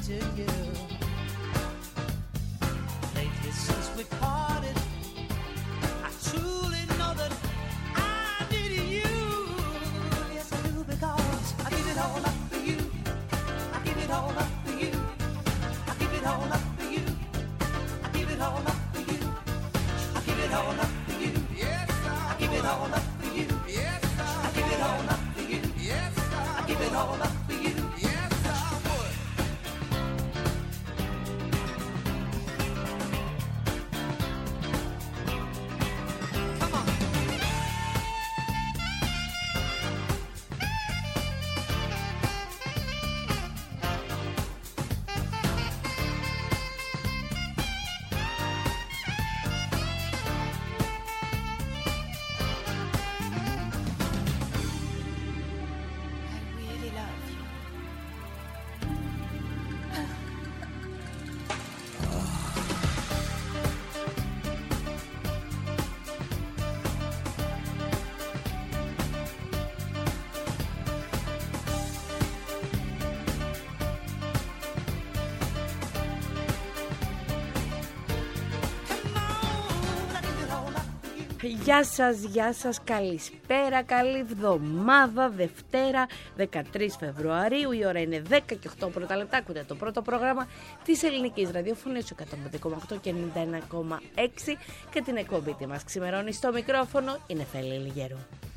to you. Lately since we parted, I truly know that I need you. Yes, I do, because I give it all up for you. I give it all up for you. I give it all up for you. I give it all up for you. I give it all up for you. Yes, I give it all up for you. Yes, I give it all up for you. Yes, I give it all up for you. Yes, I would. Come on. Γεια σας, καλησπέρα, καλή εβδομάδα, Δευτέρα 13 Φεβρουαρίου, η ώρα είναι 10 και 8 πρώτα λεπτά, ακούτε το πρώτο πρόγραμμα της ελληνικής ραδιοφωνίας 105,8 και 91,6 και την εκπομπή τη μας ξημερώνει στο μικρόφωνο η Νεφέλη Λιγέρου.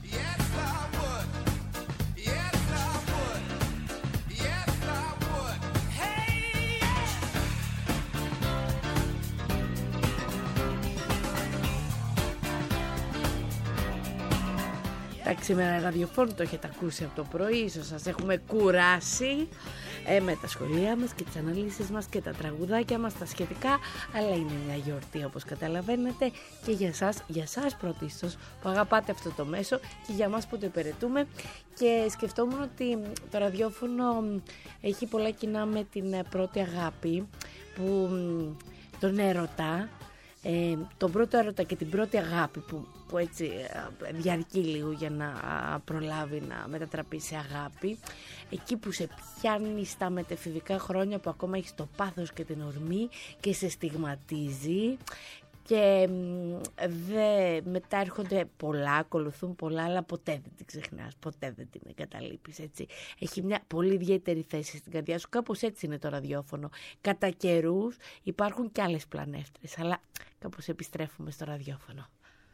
Σήμερα ραδιοφώνου το έχετε ακούσει από το πρωί, ίσως σας έχουμε κουράσει με τα σχολεία μας και τις αναλύσεις μας και τα τραγουδάκια μας, τα σχετικά, αλλά είναι μια γιορτή όπως καταλαβαίνετε και για σας πρωτίστως που αγαπάτε αυτό το μέσο και για μας που το υπηρετούμε, και σκεφτόμουν ότι το ραδιόφωνο έχει πολλά κοινά με την πρώτη αγάπη, που τον έρωτα, τον πρώτο έρωτα και την πρώτη αγάπη που έτσι διαρκεί λίγο για να προλάβει να μετατραπεί σε αγάπη, εκεί που σε πιάνει στα μετεφηβικά χρόνια που ακόμα έχεις το πάθος και την ορμή και σε στιγματίζει, και μετά έρχονται πολλά, ακολουθούν πολλά, αλλά ποτέ δεν την ξεχνάς, ποτέ δεν την εγκαταλείπεις, έτσι. Έχει μια πολύ ιδιαίτερη θέση στην καρδιά σου, κάπως έτσι είναι το ραδιόφωνο. Κατά καιρούς υπάρχουν και άλλες πλανεύτρες, αλλά κάπως επιστρέφουμε στο ραδιόφωνο.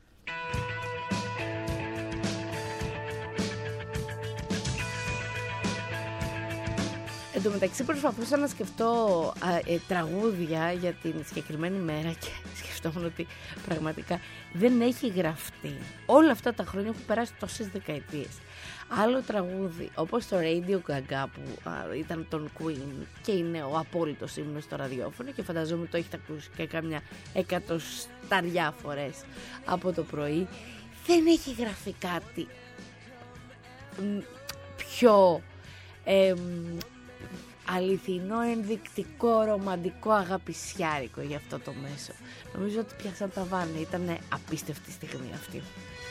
Εν τω μεταξύ προσπαθούσα να σκεφτώ τραγούδια για την συγκεκριμένη μέρα και σκεφτόμουν ότι πραγματικά δεν έχει γραφτεί. Όλα αυτά τα χρόνια έχουν περάσει τόσες δεκαετίες. Άλλο τραγούδι όπως το Radio Gaga που ήταν τον Queen και είναι ο απόλυτος ύμνος στο ραδιόφωνο και φανταζόμαι το έχετε ακούσει και κάμια 100 φορές από το πρωί. Δεν έχει γραφεί κάτι πιο αληθινό, ενδεικτικό, ρομαντικό, αγαπησιάρικο για αυτό το μέσο. Νομίζω ότι πιάσαν τα βάνη. Ήταν απίστευτη στιγμή αυτή.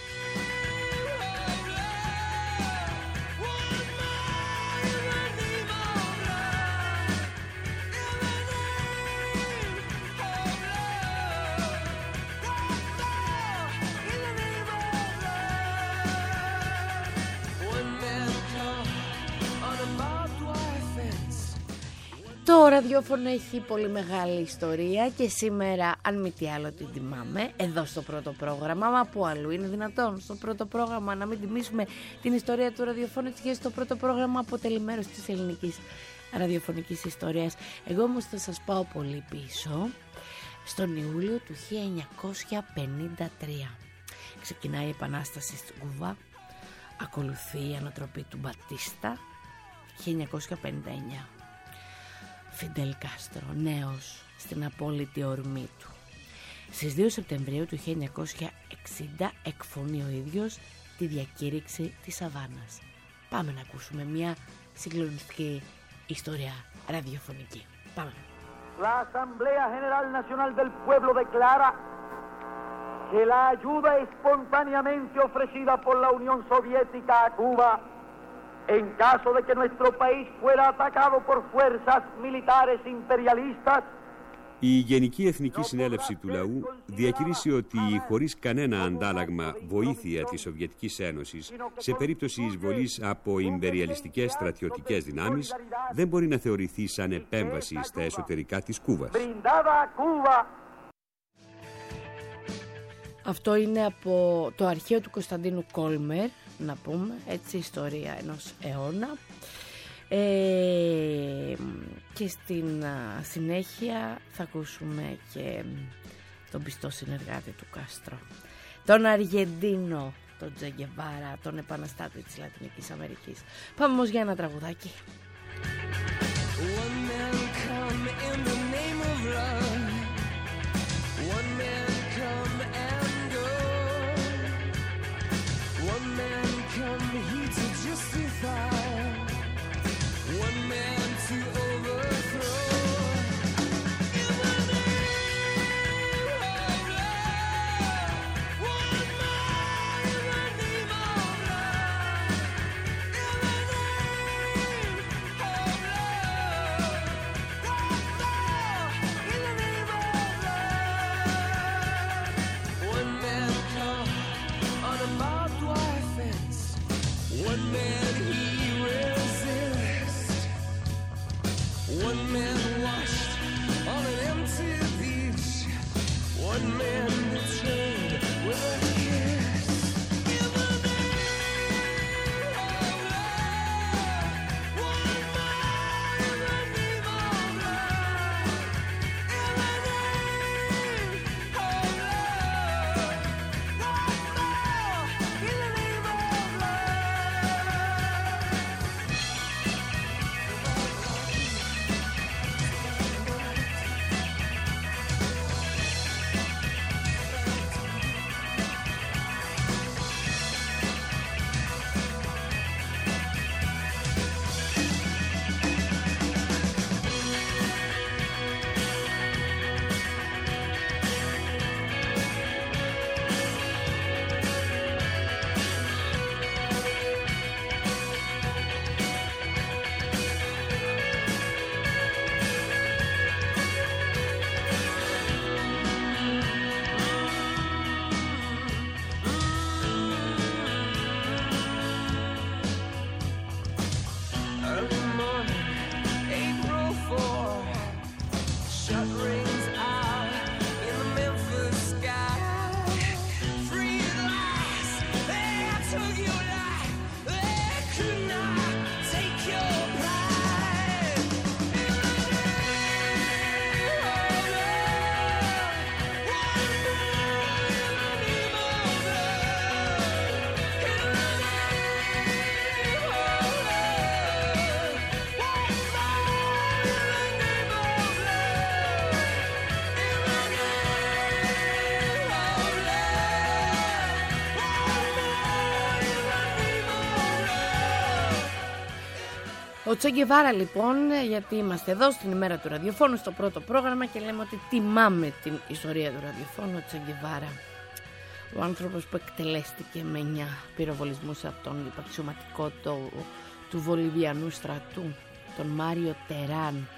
Το ραδιόφωνο έχει πολύ μεγάλη ιστορία και σήμερα, αν μη τι άλλο, την τιμάμε εδώ στο πρώτο πρόγραμμα. Μα που αλλού είναι δυνατόν στο πρώτο πρόγραμμα να μην τιμήσουμε την ιστορία του ραδιοφώνου, και στο πρώτο πρόγραμμα αποτελεί μέρος της ελληνικής ραδιοφωνικής ιστορίας. Εγώ όμως θα σας πάω πολύ πίσω, στον Ιούλιο του 1953. Ξεκινάει η Επανάσταση στην Κούβα, ακολουθεί η ανατροπή του Μπατίστα. 1959. Φιντέλ Κάστρο, νέος στην απόλυτη ορμή του. Στις 2 Σεπτεμβρίου του 1960 εκφωνεί ο ίδιος τη διακήρυξη της Αβάνας. Πάμε να ακούσουμε μια συγκλονιστική ιστορία ραδιοφωνική. Πάμε. La Asamblea General Nacional del Pueblo declara que la ayuda espontáneamente ofrecida por la Unión Soviética a Cuba En caso de que nuestro país fuera atacado por fuerzas militares imperialistas, η Γενική Εθνική Συνέλευση του Λαού διακηρύσει ότι χωρίς κανένα αντάλλαγμα βοήθεια της Σοβιετικής Ένωσης σε περίπτωση εισβολής από ιμπεριαλιστικές στρατιωτικές δυνάμεις δεν μπορεί να θεωρηθεί σαν επέμβαση στα εσωτερικά της Κούβας. Αυτό είναι από το αρχείο του Κωνσταντίνου Κόλμερ, να πούμε, έτσι, ιστορία ενός αιώνα. Και στην συνέχεια θα ακούσουμε και τον πιστό συνεργάτη του Κάστρο, τον Αργεντίνο, τον Τζε Γκεβάρα, τον επαναστάτη της Λατινικής Αμερικής. Πάμε όμως για ένα τραγουδάκι. Ο Τσε Γκεβάρα λοιπόν, γιατί είμαστε εδώ στην ημέρα του ραδιοφώνου στο πρώτο πρόγραμμα και λέμε ότι τιμάμε την ιστορία του ραδιοφώνου. Ο Τσε Γκεβάρα, ο άνθρωπος που εκτελέστηκε με 9 πυροβολισμούς από τον υπαξιωματικό του Βολιβιανού στρατού, τον Μάριο Τεράν.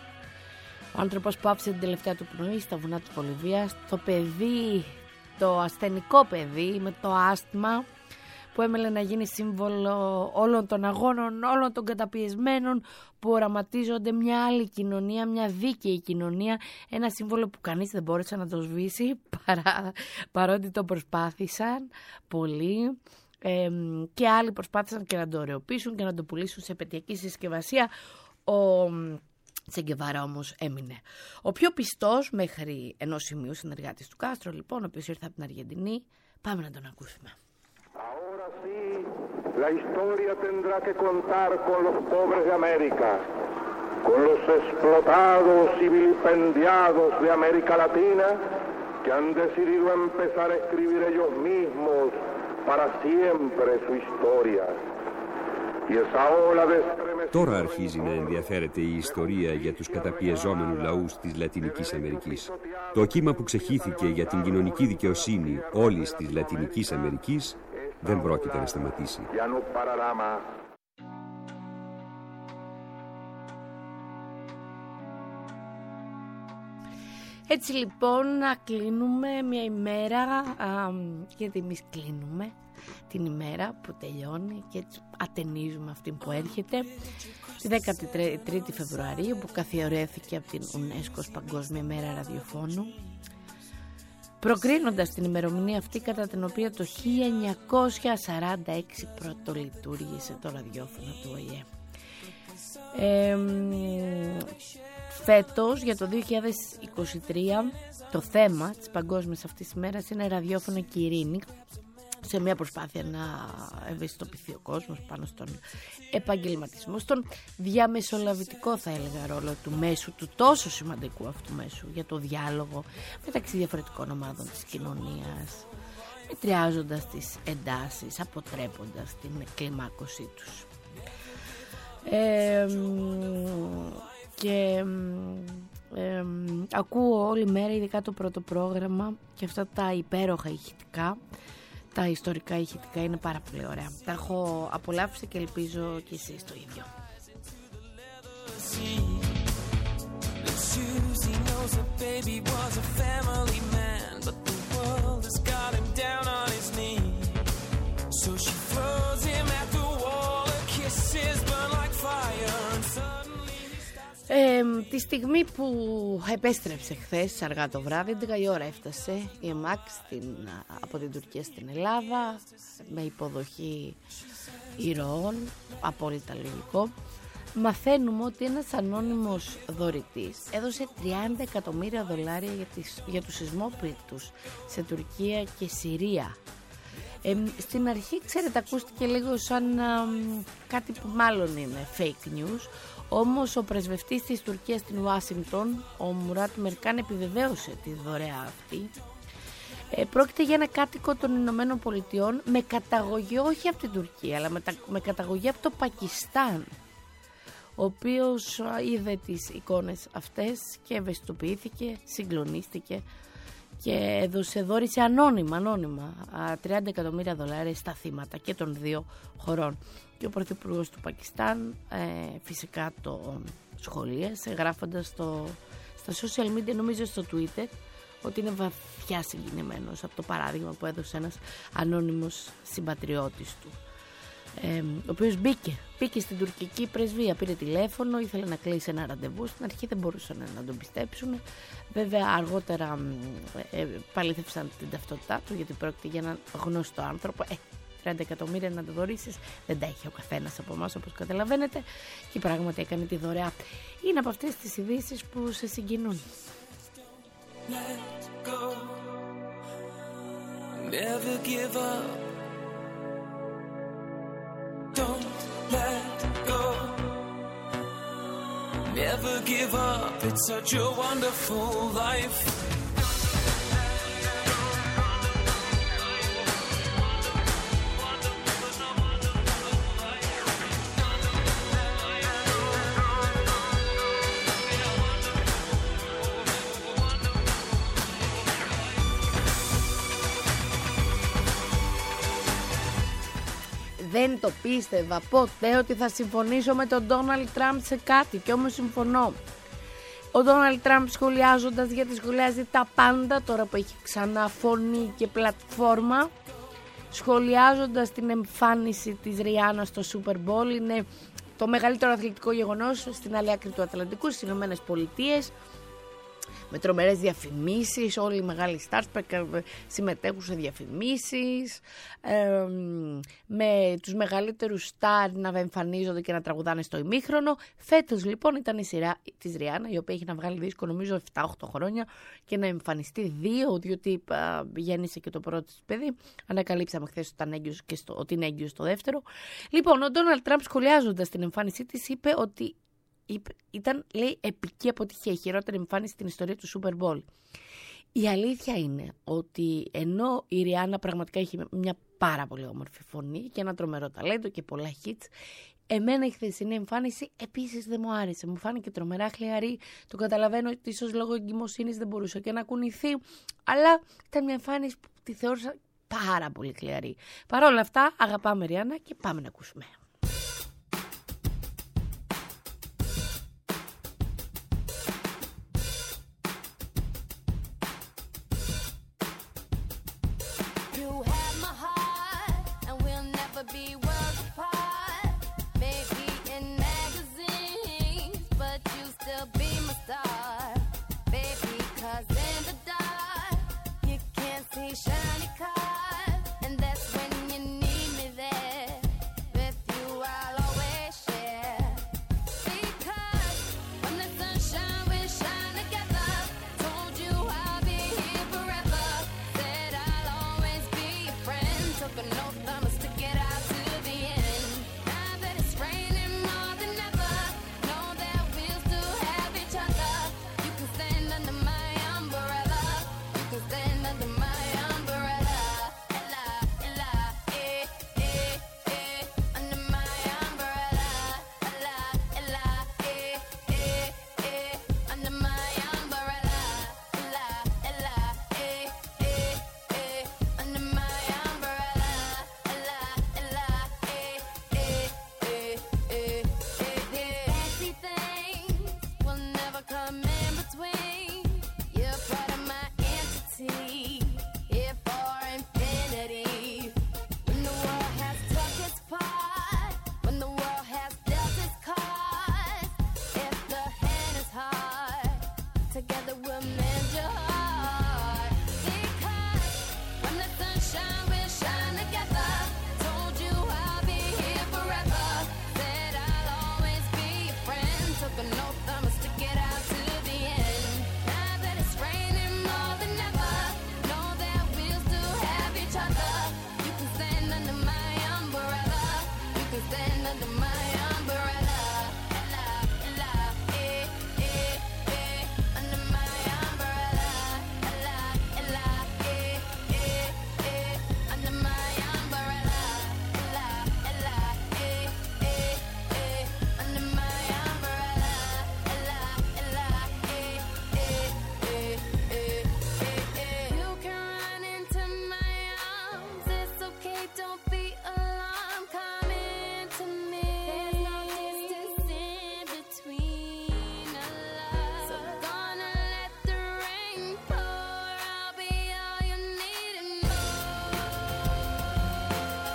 Ο άνθρωπος που άφησε την τελευταία του πνοή στα βουνά της Βολιβίας, το παιδί, το ασθενικό παιδί με το άσθμα, που έμελε να γίνει σύμβολο όλων των αγώνων, όλων των καταπιεσμένων που οραματίζονται μια άλλη κοινωνία, μια δίκαιη κοινωνία, ένα σύμβολο που κανείς δεν μπόρεσε να το σβήσει παρότι το προσπάθησαν πολύ και άλλοι προσπάθησαν και να το ωρεοποιήσουν και να το πουλήσουν σε επαιτειακή συσκευασία. Ο Τσε Γκεβάρα όμως έμεινε ο πιο πιστός μέχρι ενός σημείου συνεργάτης του Κάστρο, λοιπόν, ο οποίος ήρθε από την Αργεντινή. Πάμε να τον ακούσουμε. Ahora sí, la historia tendrá que contar con los pobres de América, con los explotados y vilipendiados de América Latina, que han decidido empezar a escribir ellos mismos para siempre su historia. Y esa ola de Τώρα αρχίζει να ενδιαφέρεται η ιστορία για τους καταπιεζόμενους λαούς της Λατινικής Αμερικής. Το κύμα που ξεχύθηκε για την κοινωνική δικαιοσύνη όλης της Λατινικής Αμερικής δεν πρόκειται να σταματήσει. Έτσι λοιπόν να κλείνουμε μια ημέρα, γιατί εμείς κλείνουμε την ημέρα που τελειώνει και έτσι ατενίζουμε αυτή που έρχεται, τη 13η Φεβρουαρίου που καθιερώθηκε από την UNESCO ως Παγκόσμια Μέρα Ραδιοφώνου, προκρίνοντας την ημερομηνία αυτή κατά την οποία το 1946 πρωτολειτουργήσε το ραδιόφωνο του ΟΗΕ. Φέτος για το 2023 το θέμα της παγκόσμιας αυτής ημέρας είναι ραδιόφωνο και ειρήνη, σε μια προσπάθεια να ευαισθητοποιηθεί ο κόσμος πάνω στον επαγγελματισμό, στον διαμεσολαβητικό θα έλεγα ρόλο του μέσου, του τόσο σημαντικού αυτού μέσου για το διάλογο μεταξύ διαφορετικών ομάδων της κοινωνίας, μετριάζοντας τις εντάσεις, αποτρέποντας την κλιμάκωσή τους. Ακούω όλη μέρα, ειδικά το πρώτο πρόγραμμα, και αυτά τα υπέροχα ηχητικά, τα ιστορικά ηχητικά είναι πάρα πολύ ωραία. Τα έχω απολαύσει και ελπίζω και εσείς το ίδιο. Τη στιγμή που επέστρεψε χθες αργά το βράδυ, 11 η ώρα έφτασε η ΕΜΑΚ από την Τουρκία στην Ελλάδα με υποδοχή ηρώων, απόλυτα λογικό. Μαθαίνουμε ότι ένας ανώνυμος δωρητής έδωσε $30 εκατομμύρια για τους σεισμόπληκτους σε Τουρκία και Συρία. Στην αρχή, ξέρετε, ακούστηκε λίγο σαν κάτι που μάλλον είναι fake news. Όμως ο πρεσβευτής της Τουρκίας στην Ουάσιγκτον, ο Μουράτ Μερκάν, επιβεβαίωσε τη δωρεά αυτή. Πρόκειται για ένα κάτοικο των Ηνωμένων Πολιτειών με καταγωγή όχι από την Τουρκία, αλλά με καταγωγή από το Πακιστάν, ο οποίος είδε τις εικόνες αυτές και ευαισθητοποιήθηκε, συγκλονίστηκε και δώρισε ανώνυμα $30 εκατομμύρια στα θύματα και των δύο χωρών. Και ο πρωθυπουργός του Πακιστάν φυσικά το σχολίασε, γράφοντας στα social media, νομίζω στο Twitter, ότι είναι βαθιά συγκινημένος από το παράδειγμα που έδωσε ένας ανώνυμος συμπατριώτης του, ο οποίος μπήκε στην τουρκική πρεσβεία, πήρε τηλέφωνο, ήθελε να κλείσει ένα ραντεβού. Στην αρχή δεν μπορούσαν να τον πιστέψουν. Βέβαια αργότερα παλήθευσαν την ταυτότητά του, γιατί πρόκειται για έναν γνωστό άνθρωπο. 30 εκατομμύρια να το δωρίσεις δεν τα έχει ο καθένας από εμάς, όπως καταλαβαίνετε, και πράγματι έκανε τη δωρεά. Είναι από αυτές τις ειδήσεις που σε συγκινούν. Let go. Never give up. Don't let go. Never give up. It's such a wonderful life. Δεν το πίστευα ποτέ ότι θα συμφωνήσω με τον Ντόναλντ Τραμπ σε κάτι, και όμως συμφωνώ. Ο Ντόναλντ Τραμπ, σχολιάζοντας, γιατί σχολιάζει τα πάντα τώρα που έχει ξανά φωνή και πλατφόρμα, σχολιάζοντας την εμφάνιση της Ριάννα στο Super Bowl, είναι το μεγαλύτερο αθλητικό γεγονός στην άλλη άκρη του Ατλαντικού, στις Ηνωμένες Πολιτείες, με τρομερές διαφημίσεις, όλοι οι μεγάλοι stars συμμετέχουν σε διαφημίσεις, με τους μεγαλύτερους stars να εμφανίζονται και να τραγουδάνε στο ημίχρονο. Φέτος λοιπόν ήταν η σειρά της Ριάννα, η οποία έχει να βγάλει δίσκο νομίζω 7-8 χρόνια και να εμφανιστεί 2, διότι γέννησε και το πρώτο της παιδί. Ανακαλύψαμε χθες ότι είναι έγκυος στο δεύτερο. Λοιπόν, ο Ντόναλντ Τραμπ, σχολιάζοντας την εμφάνισή της, είπε ότι ήταν, λέει, επική αποτυχία, η χειρότερη εμφάνιση στην ιστορία του Super Bowl. Η αλήθεια είναι ότι ενώ η Ριάννα πραγματικά έχει μια πάρα πολύ όμορφη φωνή και ένα τρομερό ταλέντο και πολλά hits, εμένα η χθεσινή εμφάνιση επίσης δεν μου άρεσε. Μου φάνηκε τρομερά χλιαρή. Το καταλαβαίνω ότι ίσως λόγω εγκυμοσύνης δεν μπορούσε και να κουνηθεί, αλλά ήταν μια εμφάνιση που τη θεώρησα πάρα πολύ χλιαρή. Παρ' όλα αυτά, αγαπάμε Ριάννα και πάμε να ακούσουμε. be worlds apart. Maybe in magazines, but you still be my star. Baby, 'cause in the dark, you can't see shiny cars. And that's when you need me there. With you, I'll always share. Because when the sunshine will shine together, told you I'll be here forever. Said I'll always be your friend. Took an oath, I'ma stick it out to the end. Now that it's raining more than ever, know that we'll still have each other. You can stand under my umbrella. You can stand under my umbrella. Ella, Ella, eh, eh, eh. Under my umbrella. Ella, Ella, eh, eh, eh. Under my umbrella. Ella, Ella, eh, eh, eh. Under my umbrella. Ella, Ella, eh, eh, eh, eh, eh. Fancy things will never come in between. You're part of my entity, here for infinity. When the world has took its part, when the world has dealt its cards, if the hand is hard, together we'll mend your heart. Because when the sunshine will shine together, told you I'll be here forever. Said I'll always be your friend. Took an oath, I'ma stick it out to the end. Now that it's raining more than ever, know that we'll still have each other. You can stand under my umbrella. You can stand under my umbrella. Ella, Ella, eh, eh, eh. Under my umbrella. Ella, Ella, eh, eh, eh. Under my umbrella. Ella, Ella, eh, eh, eh. Under my umbrella. Ella, Ella, eh, eh, eh, eh, eh. You can run into my arms. It's okay, don't be alarmed. Come into me. There's no distance in between us. So gonna let the rain pour. I'll be all you need and more.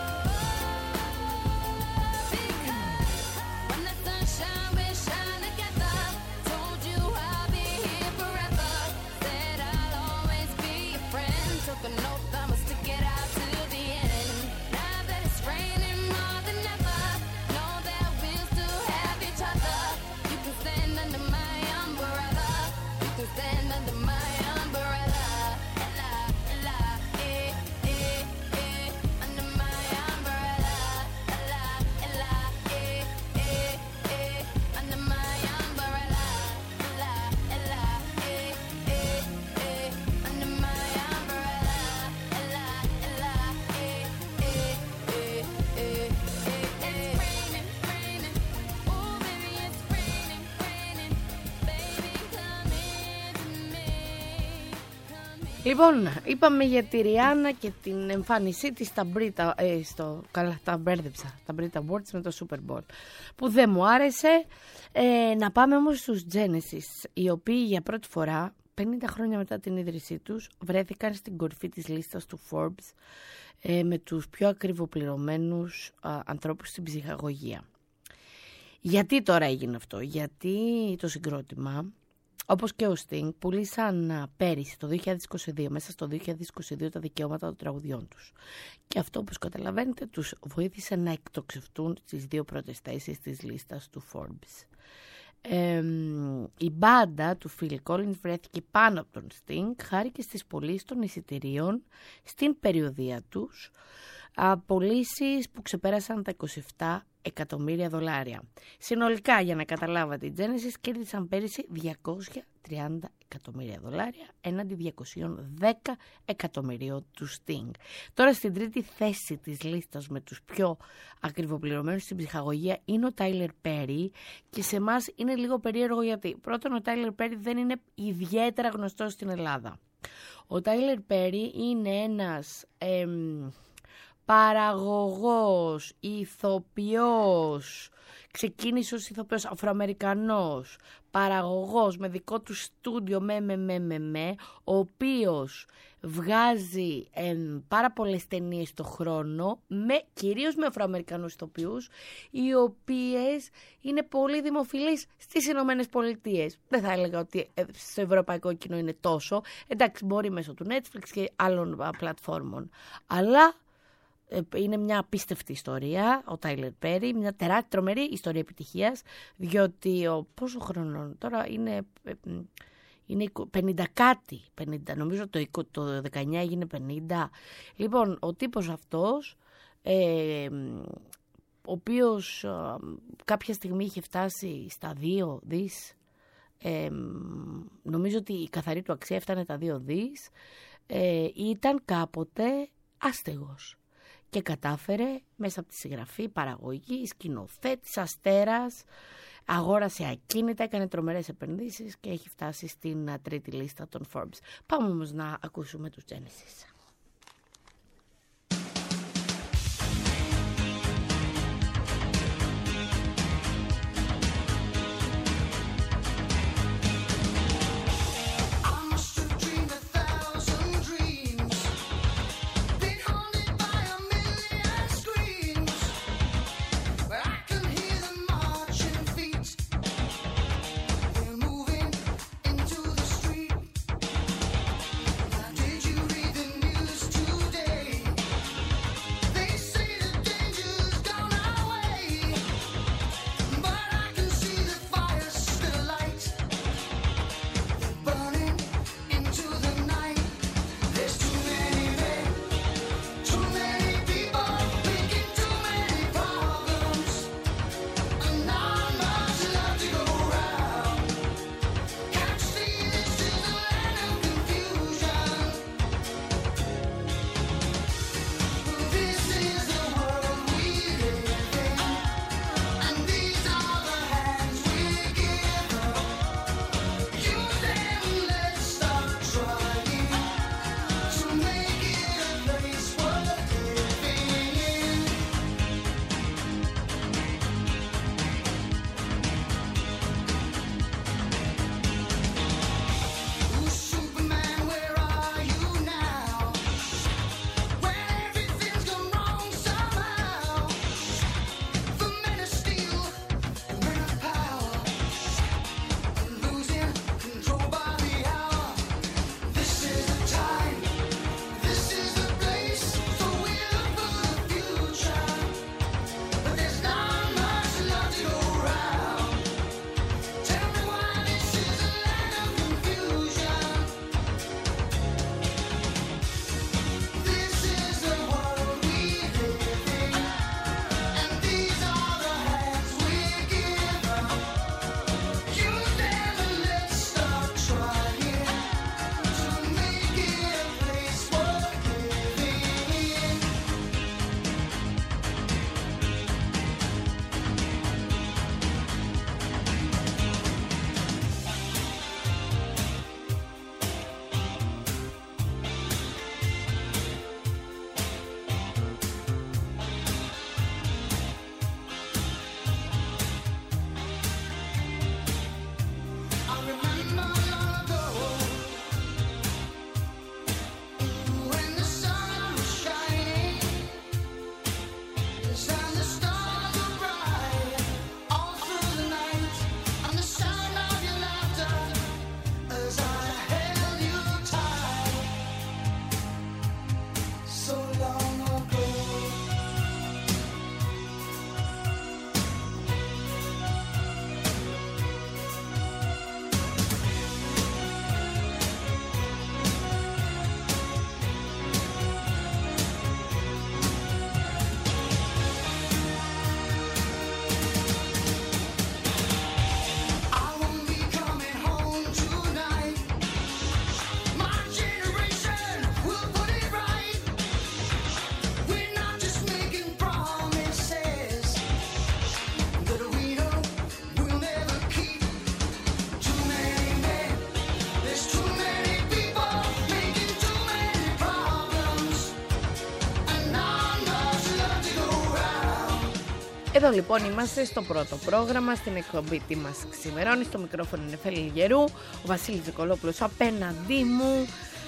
Because when the sunshine will shine together, told you I'll be here forever. Said I'll always be your friend. Took an oath, I'ma stick it out to the end. Now that it's raining more than ever, know that we'll still have each other. You can stand under my umbrella. You can stand under my umbrella. Ella, Ella, eh, eh, eh. Under my umbrella. Ella, Ella, eh, eh, eh. Under my umbrella. Ella, Ella, eh, eh, eh. Under my umbrella. Ella, Ella, eh, eh, eh, eh, eh. It's raining, raining. Oh, baby, it's raining, raining. Baby, come into me. Come in. Λοιπόν, είπαμε για τη Ριάννα και την εμφάνισή της στα Brit, καλά τα μπέρδεψα, τα Brit Awards με το Super Bowl, που δεν μου άρεσε. Να πάμε όμως στους Genesis, οι οποίοι για πρώτη φορά, 50 χρόνια μετά την ίδρυσή τους, βρέθηκαν στην κορυφή της λίστας του Forbes με τους πιο ακριβοπληρωμένους ανθρώπους στην ψυχαγωγία. Γιατί τώρα έγινε αυτό? Γιατί το συγκρότημα, όπως και ο Sting, πουλήσαν πέρυσι το 2022, μέσα στο 2022, τα δικαιώματα των τραγουδιών τους. Και αυτό, όπως καταλαβαίνετε, τους βοήθησε να εκτοξευτούν στις δύο πρώτες θέσεις της λίστας του Forbes. Η μπάντα του Phil Collins βρέθηκε πάνω από τον Sting χάρη και στις πωλήσεις των εισιτηρίων στην περιοδεία τους, πωλήσεις που ξεπέρασαν τα 27 εκατομμύρια δολάρια. Συνολικά, για να καταλάβατε, οι Genesis κέρδισαν πέρυσι 230 εκατομμύρια δολάρια έναντι 210 εκατομμυρίων του Sting. Τώρα στην τρίτη θέση της λίστας με τους πιο ακριβοπληρωμένους στην ψυχαγωγία είναι ο Tyler Perry, και σε εμάς είναι λίγο περίεργο γιατί πρώτον ο Tyler Perry δεν είναι ιδιαίτερα γνωστός στην Ελλάδα. Ο Tyler Perry είναι ένας παραγωγός, ηθοποιός, ξεκίνησε ως ηθοποιός Αφροαμερικανός, παραγωγός με δικό του στούντιο ο οποίος βγάζει πάρα πολλές ταινίες το χρόνο, κυρίως με Αφροαμερικανούς ηθοποιούς, οι οποίες είναι πολύ δημοφιλείς στις Ηνωμένες Πολιτείες. Δεν θα έλεγα ότι στο ευρωπαϊκό κοινό είναι τόσο. Εντάξει, μπορεί μέσω του Netflix και άλλων πλατφόρμων. Αλλά είναι μια απίστευτη ιστορία ο Τάιλερ Πέρι, μια τρομερή ιστορία επιτυχίας, διότι πόσο χρονών τώρα είναι 50 κάτι, 50, νομίζω το 19 έγινε 50. Λοιπόν, ο τύπος αυτός, ο οποίος κάποια στιγμή είχε φτάσει στα 2 δις, νομίζω ότι η καθαρή του αξία έφτανε τα 2 δις, ήταν κάποτε άστεγος. Και κατάφερε μέσα από τη συγγραφή, παραγωγή, σκηνοθέτης, αστέρας, αγόρασε ακίνητα, έκανε τρομερές επενδύσεις και έχει φτάσει στην τρίτη λίστα των Forbes. Πάμε όμως να ακούσουμε τους Genesis. Did you read the news? Εδώ λοιπόν είμαστε στο πρώτο πρόγραμμα, στην εκπομπή «Τι μας ξημερώνει». Στο μικρόφωνο είναι Φέλη Γερού, ο Βασίλης Νικολόπουλος απέναντί μου.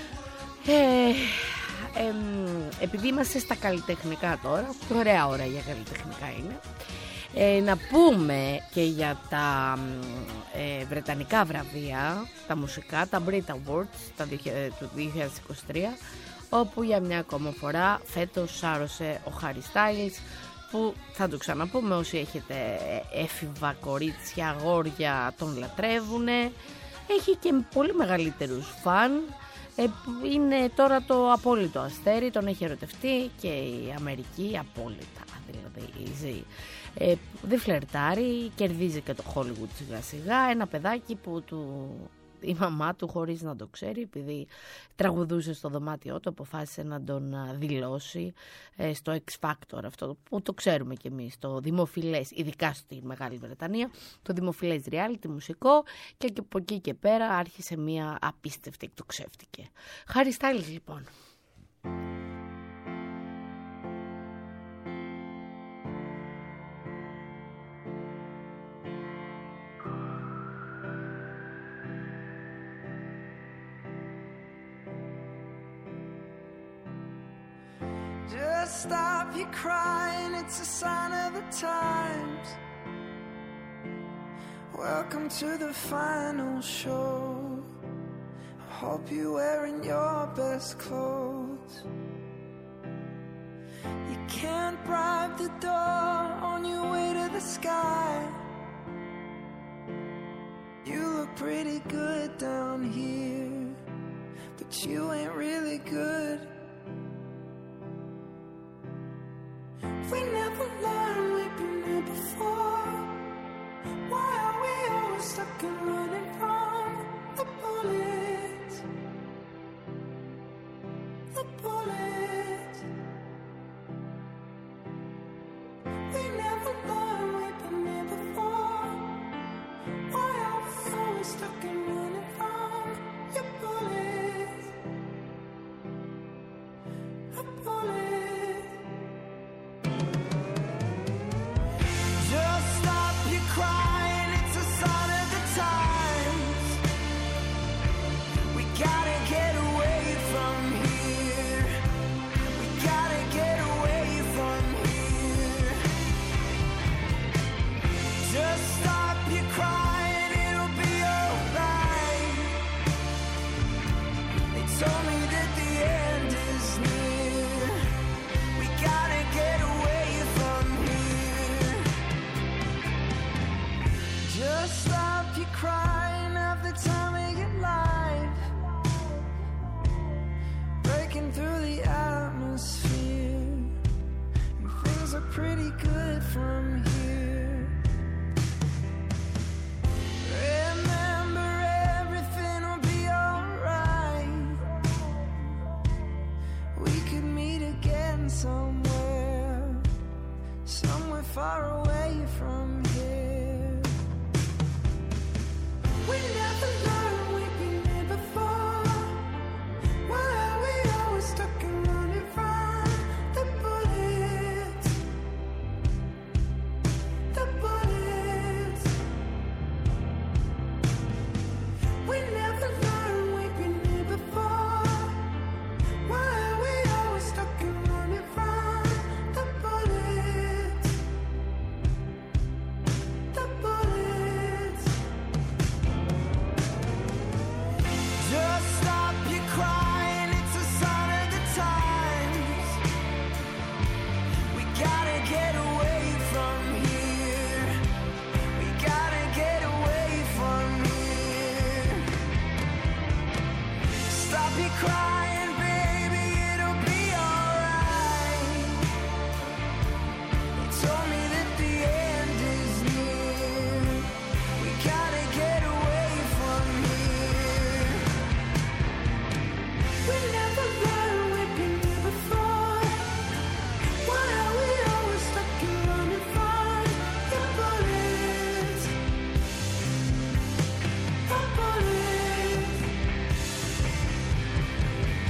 Επειδή είμαστε στα καλλιτεχνικά τώρα, ωραία ώρα για καλλιτεχνικά είναι, να πούμε και για τα βρετανικά βραβεία, τα μουσικά, τα Brit Awards του 2023, όπου για μια ακόμα φορά φέτος σάρωσε ο Harry Styles, που θα το ξαναπούμε, όσοι έχετε έφηβα κορίτσια, αγόρια, τον λατρεύουνε. Έχει και πολύ μεγαλύτερους φαν. Είναι τώρα το απόλυτο αστέρι, τον έχει ερωτευτεί και η Αμερική απόλυτα, δηλαδή δεν φλερτάρει, κερδίζει και το Hollywood σιγά σιγά. Ένα παιδάκι που η μαμά του, χωρίς να το ξέρει, επειδή τραγουδούσε στο δωμάτιό του, αποφάσισε να τον δηλώσει στο X Factor, αυτό που το ξέρουμε κι εμείς, το δημοφιλές, ειδικά στη Μεγάλη Βρετανία, το δημοφιλές reality μουσικό, και από εκεί και πέρα άρχισε μια απίστευτη, εκτοξεύτηκε. Harry Styles λοιπόν. Just stop your crying, it's a sign of the times. Welcome to the final show. I hope you're wearing your best clothes. You can't bribe the door on your way to the sky. You look pretty good down here, but you ain't really good. We never learned, we've been here before. Why are we always stuck and running from the bullets? The bullets. We never learned, we've been here before. Why are we always stuck and running from your bullets? The bullets. Just stop your crying, it's a sign of the times. We gotta get away from here. We gotta get away from here. Just stop your crying, it'll be alright. They told me that the end is near. We gotta get away from here. Just stop your crying, have the time of your life. Breaking through the atmosphere, and things are pretty good from here. Remember, everything will be alright. We could meet again somewhere, somewhere far away from here. We never learned, we've been here before. Why are we always stuck and running from the bullets? The bullets. We never learned, we've been here before. Why are we always stuck and running from the bullets? The bullets. Just stop your crying, it's a sign of the times. We gotta get away from here. We gotta get away from here. Stop your crying, baby, it'll be alright. They told me that the end is near. We gotta get away from here. We never learned, we've been here before. Why are we always stuck and running from the bullets? The bullets.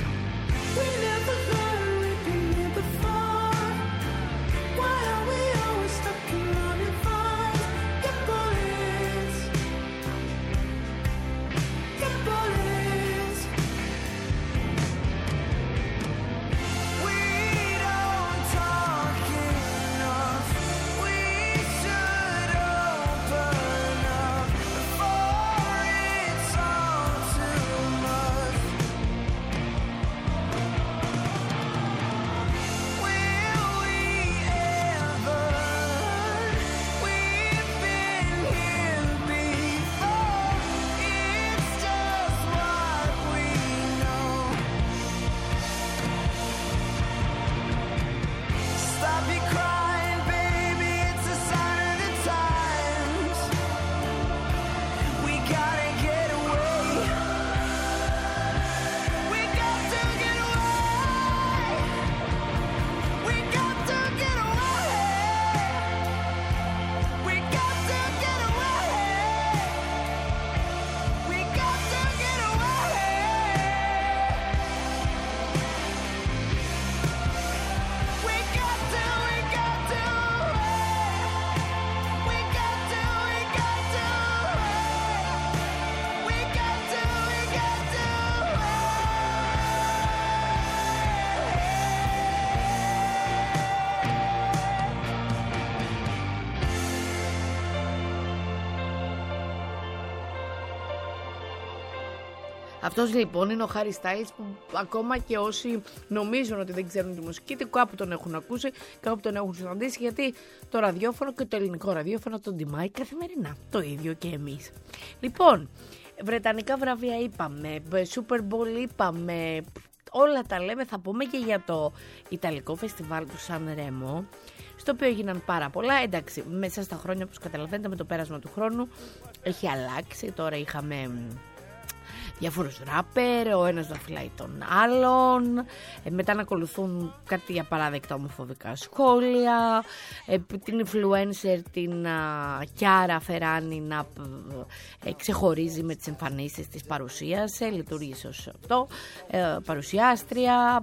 Αυτός λοιπόν είναι ο Harry Styles, που ακόμα και όσοι νομίζουν ότι δεν ξέρουν τη μουσική του, κάπου τον έχουν ακούσει, κάπου τον έχουν συναντήσει, γιατί το ραδιόφωνο και το ελληνικό ραδιόφωνο τον τιμάει καθημερινά. Το ίδιο και εμείς. Λοιπόν, βρετανικά βραβεία είπαμε, Super Bowl είπαμε, όλα τα λέμε. Θα πούμε και για το Ιταλικό φεστιβάλ του Σαν Ρέμο, στο οποίο έγιναν πάρα πολλά. Εντάξει, μέσα στα χρόνια, όπως καταλαβαίνετε, με το πέρασμα του χρόνου έχει αλλάξει. Τώρα είχαμε διάφορους ράπερ, ο ένας να φυλάει τον άλλον, μετά να ακολουθούν κάτι απαράδεκτα ομοφοβικά σχόλια, την influencer την Κιάρα Φεράνη να ξεχωρίζει με τις εμφανίσεις της, παρουσίασε, λειτουργήσε ως αυτό, παρουσιάστρια.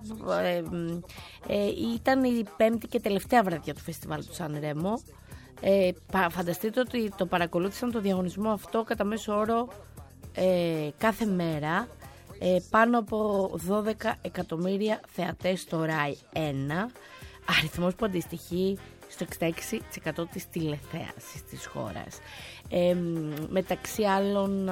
Ήταν η πέμπτη και τελευταία βραδιά του φεστιβάλ του Σαν Ρέμο. Φανταστείτε ότι το παρακολούθησαν το διαγωνισμό αυτό κατά μέσο όρο κάθε μέρα πάνω από 12 εκατομμύρια θεατές στο ΡΑΙ 1, αριθμός που αντιστοιχεί στο 66% της τηλεθέασης της χώρας. Μεταξύ άλλων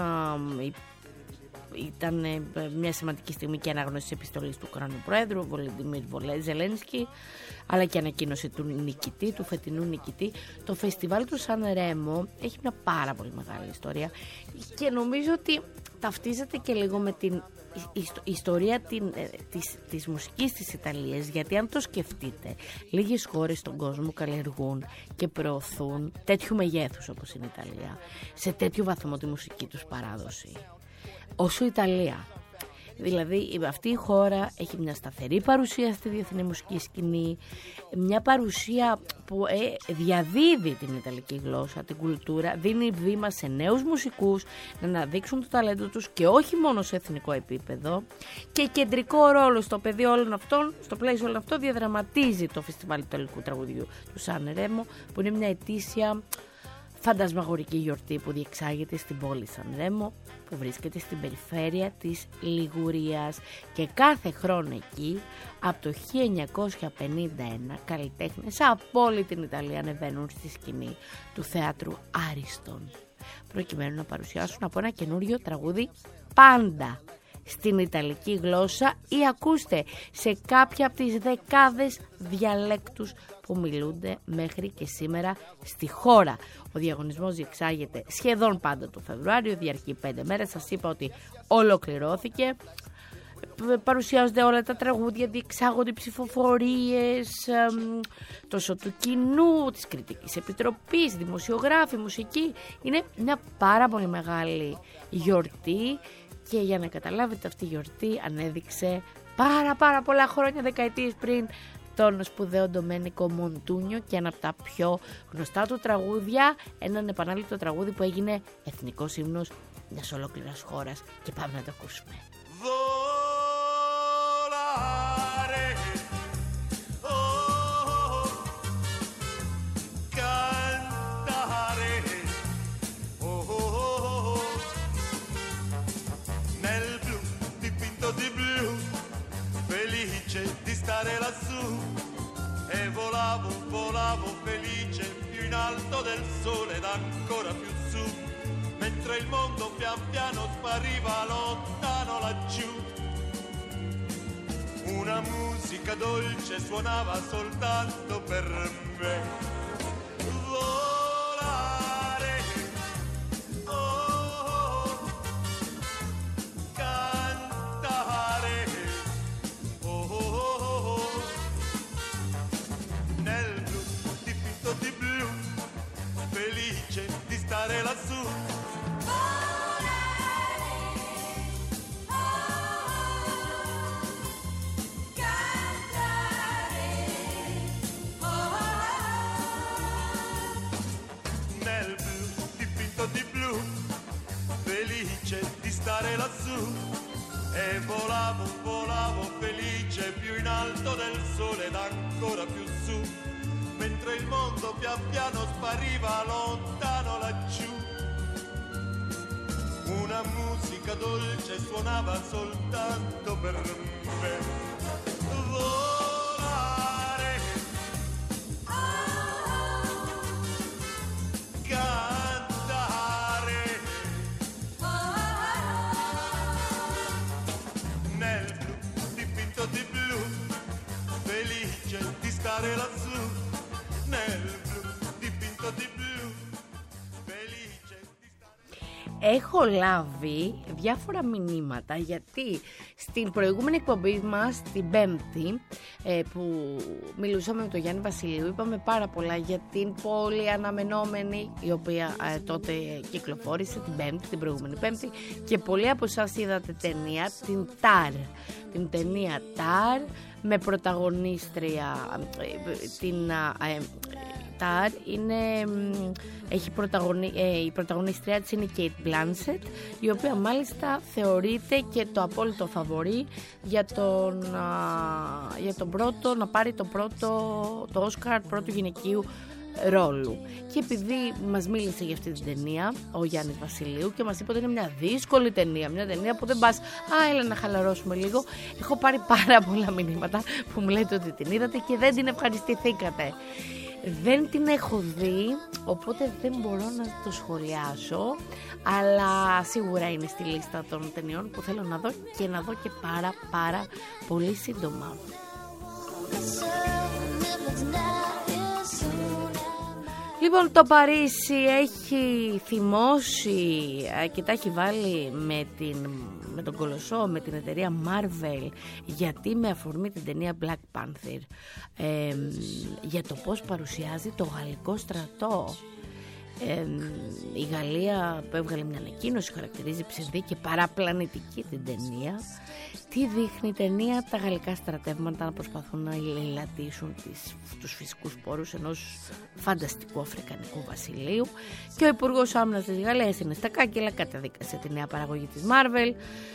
ήταν μια σημαντική στιγμή και ανάγνωση της επιστολής του Ουκρανού Πρόεδρου Βολοντιμίρ Ζελένσκι, αλλά και ανακοίνωση του νικητή, του φετινού νικητή. Το φεστιβάλ του Σαν Ρέμο έχει μια πάρα πολύ μεγάλη ιστορία και νομίζω ότι ταυτίζεται και λίγο με την ιστορία της μουσικής της Ιταλίας, γιατί αν το σκεφτείτε, λίγες χώρες στον κόσμο καλλιεργούν και προωθούν τέτοιου μεγέθους όπως είναι η Ιταλία, σε τέτοιο βαθμό τη μουσική τους παράδοση, όσο η Ιταλία. Δηλαδή αυτή η χώρα έχει μια σταθερή παρουσία στη διεθνή μουσική σκηνή, μια παρουσία που διαδίδει την Ιταλική γλώσσα, την κουλτούρα, δίνει βήμα σε νέους μουσικούς να αναδείξουν το ταλέντο τους και όχι μόνο σε εθνικό επίπεδο, και κεντρικό ρόλο στο πεδίο όλων αυτών, στο πλαίσιο όλων αυτών διαδραματίζει το Φεστιβάλ του Ιταλικού Τραγουδιού του Σαν Ρέμο, που είναι μια ετήσια φαντασμαγορική γιορτή που διεξάγεται στην πόλη Σαν Ρέμο, που βρίσκεται στην περιφέρεια της Λιγουρίας, και κάθε χρόνο εκεί από το 1951 καλλιτέχνες από όλη την Ιταλία ανεβαίνουν στη σκηνή του θέατρου Άριστον, προκειμένου να παρουσιάσουν από ένα καινούριο τραγούδι, πάντα στην Ιταλική γλώσσα, ή ακούστε σε κάποια από τις δεκάδες διαλέκτους που μιλούνται μέχρι και σήμερα στη χώρα. Ο διαγωνισμός διεξάγεται σχεδόν πάντα το Φεβρουάριο, διαρκεί 5 μέρες. Σας είπα ότι ολοκληρώθηκε. Παρουσιάζονται όλα τα τραγούδια, διεξάγονται ψηφοφορίες τόσο του κοινού, της Κριτικής Επιτροπής, δημοσιογράφοι, μουσική. Είναι μια πάρα πολύ μεγάλη γιορτή, και για να καταλάβετε, αυτή η γιορτή ανέδειξε πάρα πολλά χρόνια, δεκαετίες πριν, τον σπουδαίο Ντομένικο Μοντούνιο και ένα από τα πιο γνωστά του τραγούδια, έναν επανάληπτο τραγούδι που έγινε εθνικός ύμνος μιας ολόκληρας χώρας, και πάμε να το ακούσουμε. Stare lassù e volavo felice più in alto del sole ed ancora più su, mentre il mondo pian piano spariva lontano laggiù. Una musica dolce suonava soltanto per me. Volare, oh, cantare. Di stare lassù, cantare, nel blu dipinto di blu, felice di stare lassù, e volavo felice più in alto del sole ed ancora più su, mentre il mondo pian piano spariva lontano laggiù. Una musica dolce suonava soltanto per me. Volare, cantare, stare lassù nel blu dipinto di blu, felice di stare. Έχω λάβει διάφορα μηνύματα γιατί στην προηγούμενη εκπομπή μας την Πέμπτη που μιλούσαμε με τον Γιάννη Βασιλείου, είπαμε πάρα πολλά για την πολύ αναμενόμενη, η οποία τότε κυκλοφόρησε την Πέμπτη, την προηγούμενη Πέμπτη, και πολλοί από εσάς είδατε ταινία, την Τάρ, την ταινία Τάρ, με πρωταγωνίστρια την Τάρ είναι, η πρωταγωνίστρια της είναι η Kate Blanchett, η οποία μάλιστα θεωρείται και το απόλυτο φαβορί για τον πρώτο, να πάρει το Oscar πρώτου γυναικείου ρόλου. Και επειδή μας μίλησε για αυτή την ταινία ο Γιάννης Βασιλείου και μας είπε ότι είναι μια δύσκολη ταινία, μια ταινία που δεν πας έλα να χαλαρώσουμε λίγο, έχω πάρει πάρα πολλά μηνύματα που μου λέτε ότι την είδατε και δεν την ευχαριστηθήκατε. Δεν την έχω δει, οπότε δεν μπορώ να το σχολιάσω, αλλά σίγουρα είναι στη λίστα των ταινιών που θέλω να δω και να δω και πάρα πολύ σύντομα. Λοιπόν, το Παρίσι έχει θυμώσει και τα έχει βάλει με τον κολοσσό, με την εταιρεία Marvel, γιατί με αφορμή την ταινία Black Panther, για το πώς παρουσιάζει το γαλλικό στρατό. Η Γαλλία που έβγαλε μια ανακοίνωση χαρακτηρίζει ψευδή και παραπλανητική την ταινία. Τι δείχνει η ταινία? Τα γαλλικά στρατεύματα να προσπαθούν να ελαττήσουν τους φυσικούς πόρους ενός φανταστικού αφρικανικού βασιλείου, και ο Υπουργός Άμυνας της Γαλλίας είναι στα κάγκελα, καταδίκασε τη νέα παραγωγή της Marvel,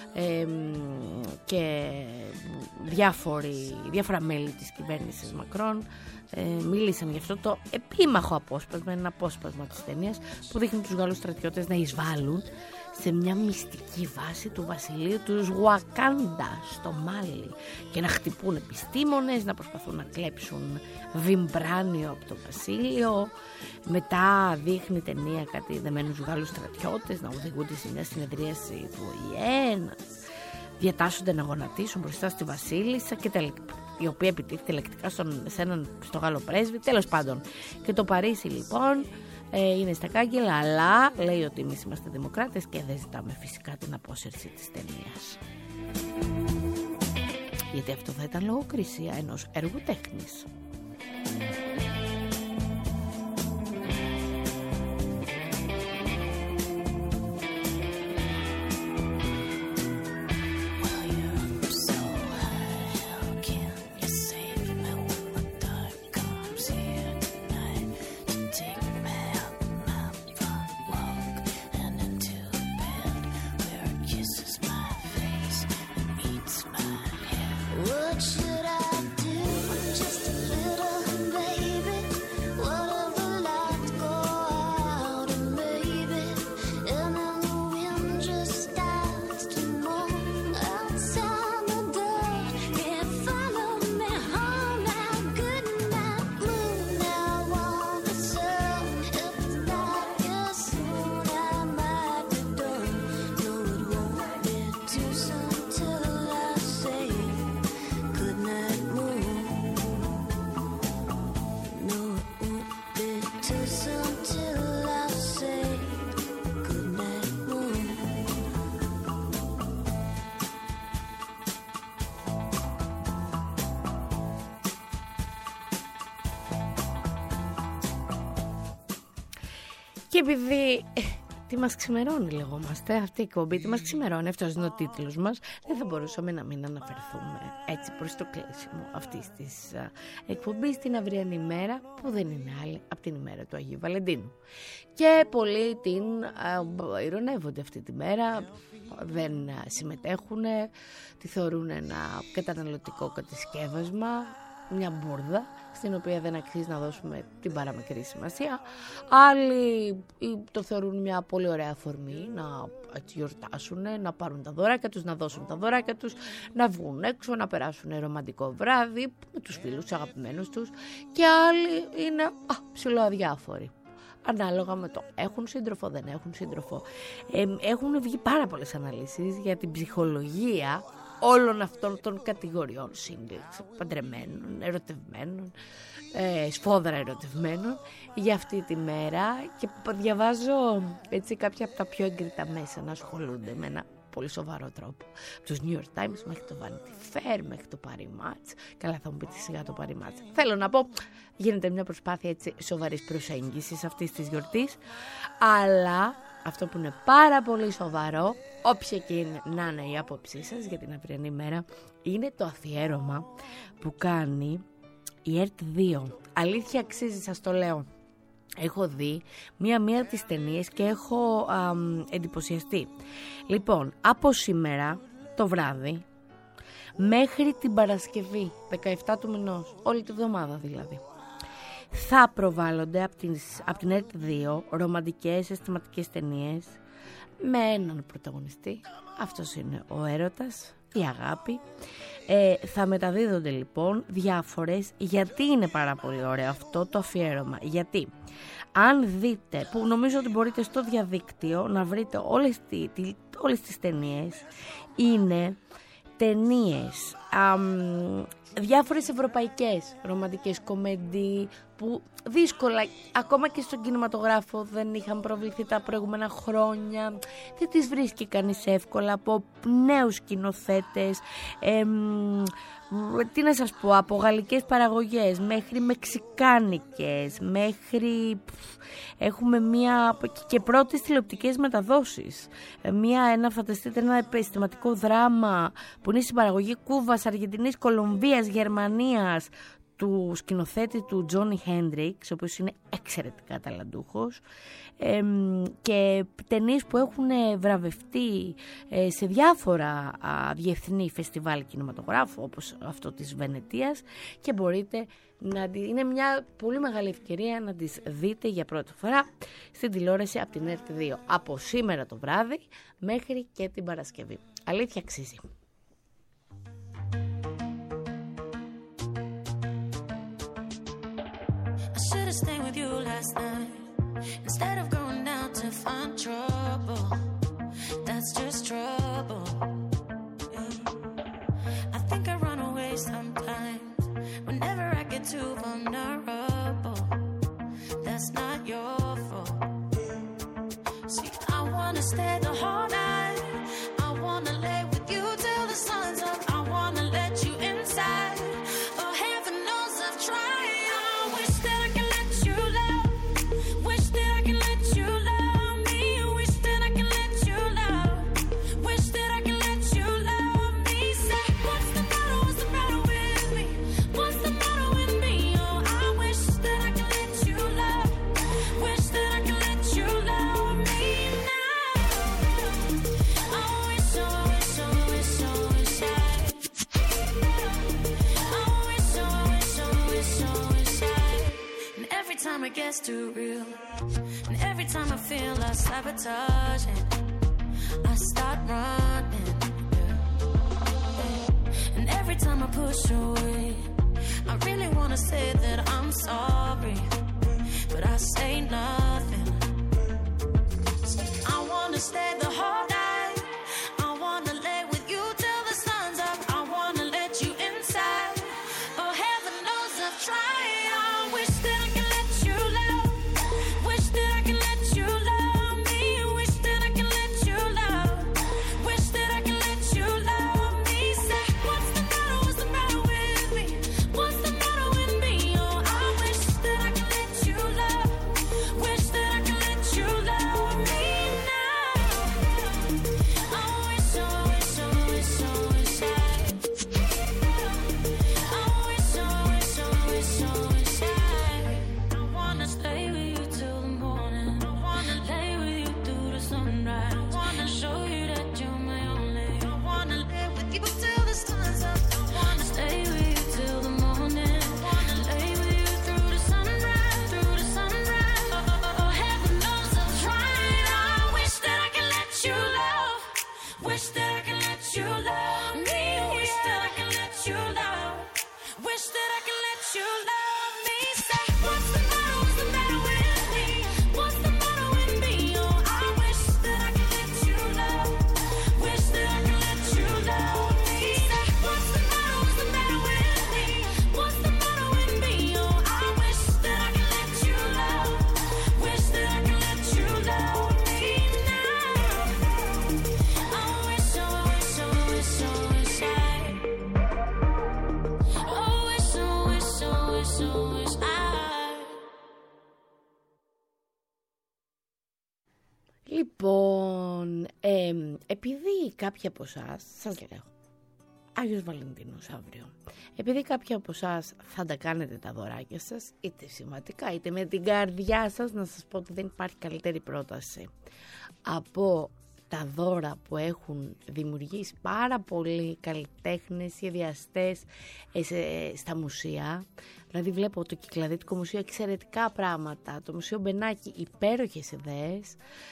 και διάφορα μέλη της κυβέρνησης Μακρόν μίλησαν γι' αυτό το επίμαχο απόσπασμα, ένα απόσπασμα της ταινίας που δείχνει τους Γάλλους στρατιώτες να εισβάλλουν σε μια μυστική βάση του βασιλείου του Γουακάντα στο Μάλι και να χτυπούν επιστήμονες, να προσπαθούν να κλέψουν βιμπράνιο από το βασίλειο. Μετά δείχνει ταινία κάτι δεμένους Γάλλους στρατιώτες να οδηγούνται σε μια συνεδρίαση του ΟΗΕ, να διατάσσονται να γονατίσουν μπροστά στη βασίλισσα και η οποία επιτίθεται λεκτικά στο Γάλλο πρέσβη. Τέλος πάντων, και το Παρίσι λοιπόν είναι στα κάγκελα, αλλά λέει ότι εμείς είμαστε δημοκράτες και δεν ζητάμε φυσικά την απόσυρση της ταινίας, γιατί αυτό θα ήταν λογοκρισία ενός έργου τέχνης. What should I do? Just a little baby. Whatever lights go out and maybe, and then the wind just starts to moan outside the door. Can't follow me home now. Good night, moon. Now I want the sun. If it's not here soon, I might be done. No, it won't be too soon till I say good night, moon. No, it won't be too soon till I say good night, moon. Και επειδή τι μας ξημερώνει λεγόμαστε, αυτή η εκπομπή τι μας ξημερώνει, αυτός είναι ο τίτλος μας, δεν θα μπορούσαμε να μην αναφερθούμε έτσι προς το κλείσιμο αυτής της εκπομπής στην αυριανή ημέρα, που δεν είναι άλλη από την ημέρα του Αγίου Βαλεντίνου. Και πολλοί την ειρωνεύονται αυτή τη μέρα, δεν συμμετέχουν, τη θεωρούν ένα καταναλωτικό κατασκεύασμα, μια μπουρδα στην οποία δεν αξίζει να δώσουμε την παραμικρή σημασία. Άλλοι το θεωρούν μια πολύ ωραία αφορμή να γιορτάσουν, να πάρουν τα δωράκια τους, να δώσουν τα δωράκια τους, να βγουν έξω, να περάσουν ρομαντικό βράδυ με τους φίλους, τους αγαπημένους τους, και άλλοι είναι ψιλοαδιάφοροι. Ανάλογα με το έχουν σύντροφο, δεν έχουν σύντροφο. Έχουν βγει πάρα πολλές αναλύσεις για την ψυχολογία όλων αυτών των κατηγοριών, singles, παντρεμένων, ερωτευμένων, σφόδρα ερωτευμένων, για αυτή τη μέρα, και διαβάζω έτσι κάποια από τα πιο εγκριτά μέσα να ασχολούνται με ένα πολύ σοβαρό τρόπο. Από τους New York Times μέχρι το Vanity Fair, μέχρι το Paris Match. Καλά, θα μου πείτε σιγά το Paris Match. Θέλω να πω, γίνεται μια προσπάθεια έτσι σοβαρής προσέγγισης αυτής της γιορτής, αλλά αυτό που είναι πάρα πολύ σοβαρό, όποια και να είναι η άποψή σας για την αυριανή μέρα, είναι το αφιέρωμα που κάνει η ΕΡΤ2. Αλήθεια αξίζει, σας το λέω. Έχω δει μία τις ταινίες και έχω εντυπωσιαστεί. Λοιπόν, από σήμερα το βράδυ μέχρι την Παρασκευή, 17 του μηνός, όλη τη βδομάδα δηλαδή, θα προβάλλονται από την ΕΡΤ2 ρομαντικές, αισθηματικές ταινίες με έναν πρωταγωνιστή. Αυτός είναι ο έρωτας, η αγάπη. Θα μεταδίδονται λοιπόν διάφορες. Γιατί είναι πάρα πολύ ωραίο αυτό το αφιέρωμα? Γιατί αν δείτε, που νομίζω ότι μπορείτε στο διαδίκτυο να βρείτε όλες τις ταινίες, είναι ταινίες διάφορες ευρωπαϊκές ρομαντικές κομμέντι που δύσκολα ακόμα και στον κινηματογράφο δεν είχαν προβληθεί τα προηγούμενα χρόνια, δεν τις βρίσκει κανείς εύκολα, από νέους σκηνοθέτες, τι να σας πω, από γαλλικές παραγωγές μέχρι μεξικάνικες, μέχρι έχουμε μία και πρώτες τηλεοπτικές μεταδόσεις, φανταστείτε ένα επιστηματικό δράμα που είναι στην παραγωγή Κούβας, Αργεντινής, Κολομβίας, Γερμανίας, του σκηνοθέτη του Τζόνι Χέντριξ, ο οποίος είναι εξαιρετικά ταλαντούχος, και ταινίες που έχουν βραβευτεί σε διάφορα διεθνή φεστιβάλ κινηματογράφου, όπως αυτό της Βενετίας, και μπορείτε είναι μια πολύ μεγάλη ευκαιρία να τις δείτε για πρώτη φορά στην τηλεόραση από την ΕΡΤ2 από σήμερα το βράδυ μέχρι και την Παρασκευή. Αλήθεια αξίζει. Should've stayed with you last night instead of going down to find trouble. That's just trouble. I think I run away sometimes whenever I get too vulnerable. That's not your fault. See, I wanna stay the whole night. I wanna lay with you till the sun's up. I wanna let you inside. Oh, heaven knows I've tried. It gets too real, and every time I feel I sabotage it, I start running, and every time I push away, I really wanna say that I'm sorry, but I say nothing. I wanna stay the whole night. I wanna lay with you till the sun's up. I wanna let you inside. Oh, heaven knows I've tried. I wish that I could let you love. Wish that I could let you love me. Wish that I could let you love. Wish that I could let you love me. Say, what's the matter? What's the matter with me? What's the matter with me? Oh, I wish that I could let you love. Wish that I could Λοιπόν, επειδή κάποιοι από εσάς, σας λέω, Άγιος Βαλεντίνος αύριο, επειδή κάποιοι από εσάς θα τα κάνετε τα δωράκια σας, είτε σημαντικά είτε με την καρδιά σας, να σας πω ότι δεν υπάρχει καλύτερη πρόταση από τα δώρα που έχουν δημιουργήσει πάρα πολλοί καλλιτέχνες, σχεδιαστές στα μουσεία. Δηλαδή βλέπω το Κυκλαδίτικο Μουσείο, εξαιρετικά πράγματα, το Μουσείο Μπενάκη, υπέροχες ιδέες.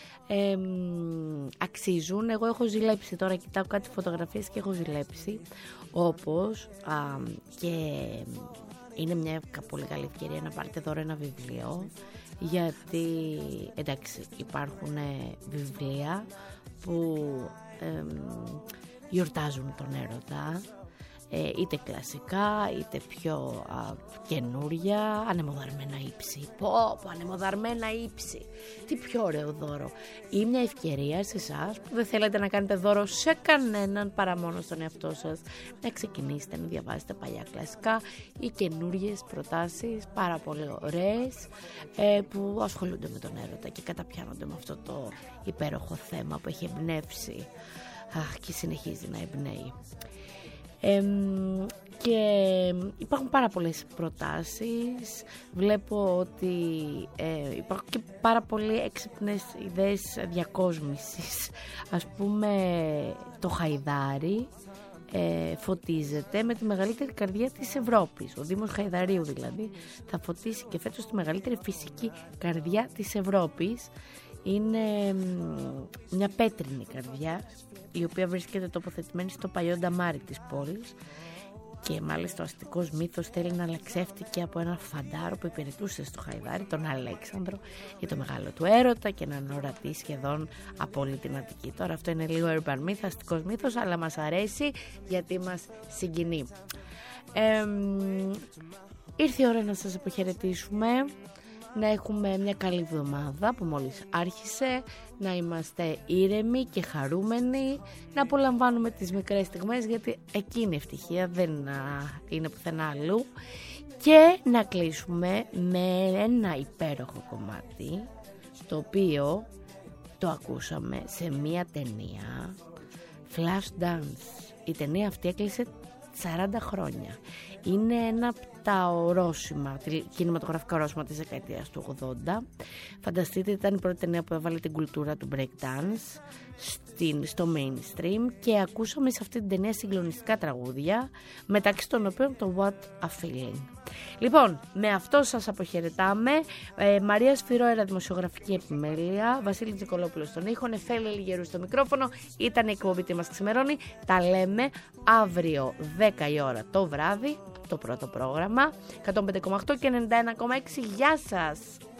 Αξίζουν. Εγώ έχω ζηλέψει, τώρα κοιτάω κάτι φωτογραφίες και έχω ζηλέψει, όπως και είναι μια πολύ καλή ευκαιρία να πάρετε δώρο ένα βιβλίο, γιατί εντάξει υπάρχουν βιβλία που γιορτάζουν τον έρωτα, είτε κλασικά είτε πιο καινούρια, ανεμοδαρμένα ύψη. Πω ανεμοδαρμένα ύψη, τι πιο ωραίο δώρο. Ή μια ευκαιρία σε εσάς που δεν θέλετε να κάνετε δώρο σε κανέναν παρά μόνο στον εαυτό σας, να ξεκινήσετε να διαβάσετε παλιά κλασικά ή καινούριες προτάσεις πάρα πολύ ωραίες, που ασχολούνται με τον έρωτα και καταπιάνονται με αυτό το υπέροχο θέμα που έχει εμπνεύσει και συνεχίζει να εμπνέει. Και υπάρχουν πάρα πολλές προτάσεις. Βλέπω ότι υπάρχουν και πάρα πολλές έξυπνες ιδέες διακόσμησης. Ας πούμε, το Χαϊδάρι φωτίζεται με τη μεγαλύτερη καρδιά της Ευρώπης. Ο Δήμος Χαϊδαρίου δηλαδή θα φωτίσει και φέτος τη μεγαλύτερη φυσική καρδιά της Ευρώπης. Είναι μια πέτρινη καρδιά, η οποία βρίσκεται τοποθετημένη στο παλιό νταμάρι της πόλης, και μάλιστα ο αστικός μύθος θέλει να αλλαξεύτηκε από έναν φαντάρο που υπηρετούσε στο Χαϊδάρι, τον Αλέξανδρο, για το μεγάλο του έρωτα και να ορατεί σχεδόν από όλη την Αττική. Τώρα αυτό είναι λίγο urban myth, αστικός μύθος, αλλά μας αρέσει γιατί μας συγκινεί. Ήρθε η ώρα να σας αποχαιρετήσουμε, να έχουμε μια καλή εβδομάδα που μόλις άρχισε, να είμαστε ήρεμοι και χαρούμενοι, να απολαμβάνουμε τις μικρές στιγμές, γιατί εκεί είναι ευτυχία, δεν είναι πουθενά αλλού, και να κλείσουμε με ένα υπέροχο κομμάτι, το οποίο το ακούσαμε σε μια ταινία, Flashdance. Η ταινία αυτή έκλεισε 40 χρόνια. Είναι ένα από τα ορόσημα, κινηματογραφικά ορόσημα της δεκαετίας του 80. Φανταστείτε, ήταν η πρώτη ταινία που έβαλε την κουλτούρα του breakdance στο mainstream, και ακούσαμε σε αυτή την ταινία συγκλονιστικά τραγούδια, μεταξύ των οποίων το What a Feeling. Λοιπόν, με αυτό σας αποχαιρετάμε. Μαρία Σφυρόερα, δημοσιογραφική επιμέλεια, Βασίλη Τζικολόπουλος στον ήχο, Νεφέλη Λιγερού στο μικρόφωνο. Ήταν η εκπομπή Τι μας ξημερώνει. Τα λέμε αύριο 10 η ώρα το βράδυ, το πρώτο πρόγραμμα, 105,8 και 91,6. Γεια σας!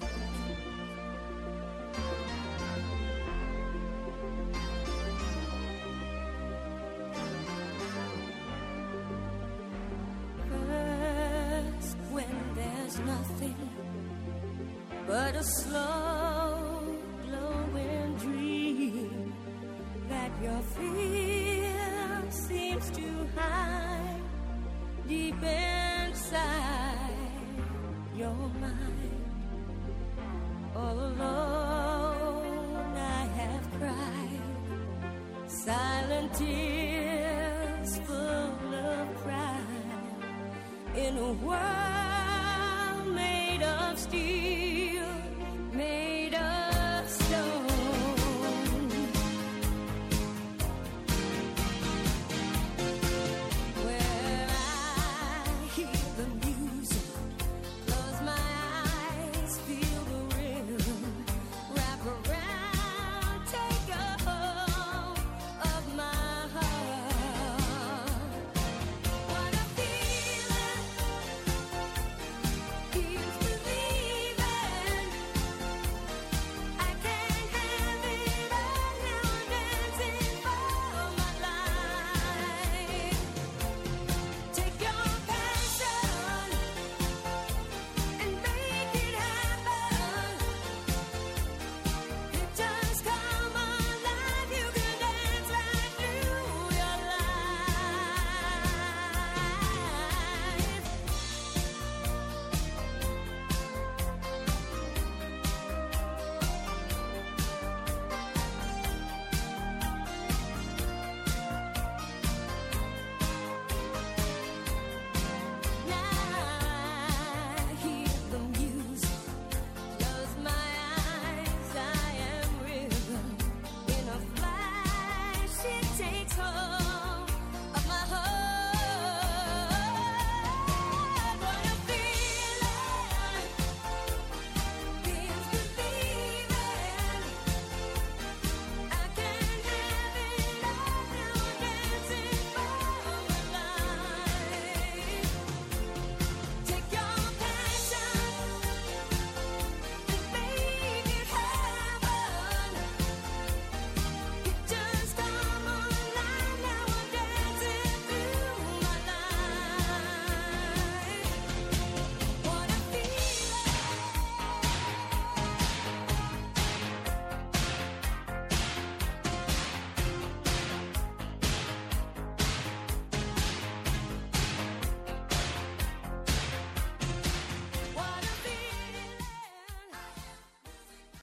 But a slow glowing dream that your fear seems to hide deep inside your mind. All alone I have cried silent tears full of pride in a world made of steel.